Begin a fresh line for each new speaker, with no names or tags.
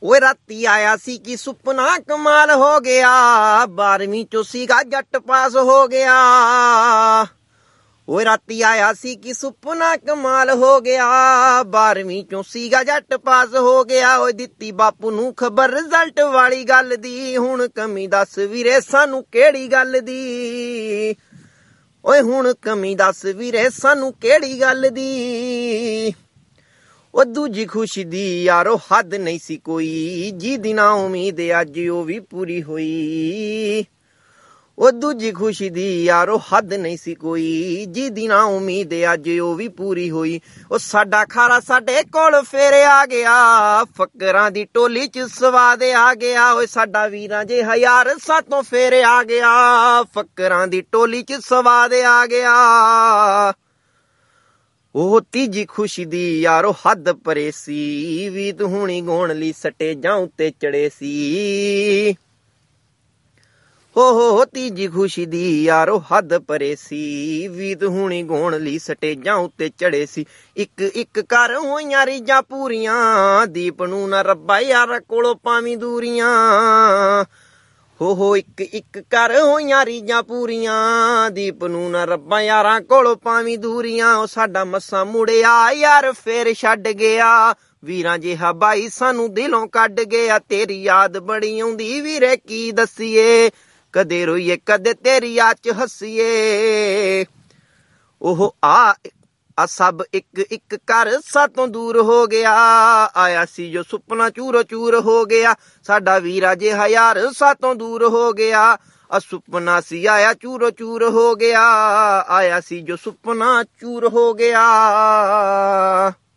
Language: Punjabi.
ਓਏ ਰਾਤੀ ਆਇਆ ਸੀ ਕਿ ਸੁਪਨਾ ਕਮਾਲ ਹੋ ਗਿਆ 12ਵੀਂ ਚੋਂ ਸੀਗਾ ਜੱਟ ਪਾਸ ਹੋ ਗਿਆ ਓਏ ਰਾਤੀ ਆਇਆ ਸੀ ਕਿ ਸੁਪਨਾ ਕਮਾਲ ਹੋ ਗਿਆ 12ਵੀਂ ਚੋਂ ਸੀਗਾ ਜੱਟ ਪਾਸ ਹੋ ਗਿਆ ਓਏ ਦਿੱਤੀ ਬਾਪੂ ਨੂੰ ਖਬਰ ਰਿਜ਼ਲਟ ਵਾਲੀ ਗੱਲ ਦੀ ਹੁਣ ਕਮੀ ਦੱਸ ਵੀਰੇ ਸਾਨੂੰ ਕਿਹੜੀ ਗੱਲ ਦੀ ਓਏ ਹੁਣ ਕਮੀ ਦੱਸ ਵੀਰੇ ਸਾਨੂੰ ਕਿਹੜੀ ਗੱਲ ਦੀ ਉਹ ਦੂਜੀ ਖੁਸ਼ੀ ਦੀ ਯਾਰੋ ਹੱਦ ਨਹੀਂ ਸੀ ਕੋਈ ਜਿਹਦੀ ਨਾ ਉਮੀਦ ਅੱਜ ਉਹ ਵੀ ਪੂਰੀ ਹੋਈ ਉਹ ਦੂਜੀ ਖੁਸ਼ੀ ਦੀ ਯਾਰੋ ਹੱਦ ਨਹੀਂ ਸੀ ਕੋਈ ਜਿਹਦੀ ਨਾ ਉਮੀਦ ਅੱਜ ਉਹ ਵੀ ਪੂਰੀ ਹੋਈ ਉਹ ਸਾਡਾ ਖਾਰਾ ਸਾਡੇ ਕੋਲ ਫੇਰ ਆ ਗਿਆ ਫਕਰਾਂ ਦੀ ਟੋਲੀ ਚ ਸਵਾਦ ਆ ਗਿਆ ਓਏ ਸਾਡਾ ਵੀਰਾਂ ਜੇ ਹਜ਼ਾਰ ਸਾਤੋਂ ਫੇਰ ਆ ਗਿਆ ਫਕਰਾਂ ਦੀ ਟੋਲੀ ਚ ਸਵਾਦ ਆ ਗਿਆ ਉਹ ਤੀਜੀ ਖੁਸ਼ੀ ਦੀ ਯਾਰੋ ਹੱਦ ਪਰੇ ਸੀ ਵੀ ਤੂੰ ਹੁਣੀ ਗਾਉਣ ਲਈ ਸਟੇਜਾਂ ਉੱਤੇ ਚੜੇ ਸੀ ਹੋ ਤੀਜੀ ਖੁਸ਼ੀ ਦੀ ਯਾਰੋ ਹੱਦ ਪਰੇ ਸੀ ਵੀ ਤੂੰ ਹੁਣੀ ਗਾਉਣ ਲਈ ਸਟੇਜਾਂ ਉੱਤੇ ਚੜੇ ਸੀ ਇੱਕ ਇੱਕ ਕਰ ਹੋਈਆਂ ਰੀਜਾਂ ਪੂਰੀਆਂ ਦੀਪ ਨੂੰ ਨਾ ਰੱਬਾ ਯਾਰ ਕੋਲੋਂ ਪਾਵੀਂ ਦੂਰੀਆਂ ਹੋ ਇੱਕ ਇੱਕ ਕਰ ਹੋਈਆਂ ਰੀਜਾਂ ਪੂਰੀਆਂ ਦੀਪ ਨੂੰ ਨਾ ਰੱਬਾਂ ਯਾਰਾਂ ਕੋਲੋਂ ਪਾਵੀਂ ਦੂਰੀਆਂ ਉਹ ਸਾਡਾ ਮੱਸਾ ਮੁੜਿਆ ਯਾਰ ਫੇਰ ਛੱਡ ਗਿਆ ਵੀਰਾਂ ਜਿਹਾ ਬਾਈ ਸਾਨੂੰ ਦਿਲੋਂ ਕੱਢ ਗਿਆ ਤੇਰੀ ਯਾਦ ਬੜੀ ਆਉਂਦੀ ਵੀਰੇ ਕੀ ਦਸੀਏ ਕਦੇ ਰੋਈਏ ਕਦੇ ਤੇਰੀ ਯਾਦ ਚ ਹੱਸੀਏ ਉਹ ਆ ਸਭ ਇੱਕ ਇੱਕ ਕਰ ਸਾਤੋਂ ਦੂਰ ਹੋ ਗਿਆ ਆਇਆ ਸੀ ਜੋ ਸੁਪਨਾ ਚੂਰੋ ਚੂਰ ਹੋ ਗਿਆ ਸਾਡਾ ਵੀਰਾ ਜੇ ਹਜ਼ਾਰ ਸਾਤੋਂ ਦੂਰ ਹੋ ਗਿਆ ਸੁਪਨਾ ਸੀ ਆਇਆ ਚੂਰੋ ਚੂਰ ਹੋ ਗਿਆ ਆਇਆ ਸੀ ਜੋ ਸੁਪਨਾ ਚੂਰ ਹੋ ਗਿਆ